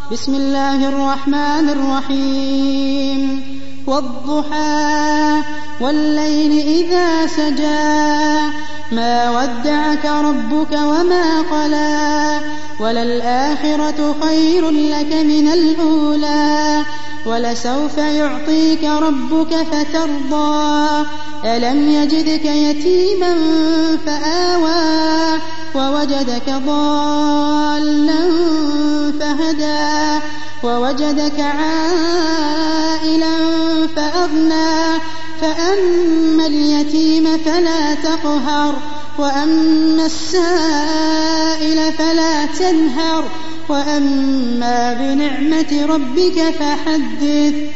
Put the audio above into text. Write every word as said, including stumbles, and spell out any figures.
بسم الله الرحمن الرحيم والضحى والليل إذا سجى ما ودعك ربك وما قلى وللآخرة خير لك من الأولى ولسوف يعطيك ربك فترضى ألم يجدك يتيما فآوى ووجدك ضالا فهدى ووجدك عائلا فأغنى فأما اليتيم فلا تقهر وأما السائل فلا تنهر وأما بنعمة ربك فحدث.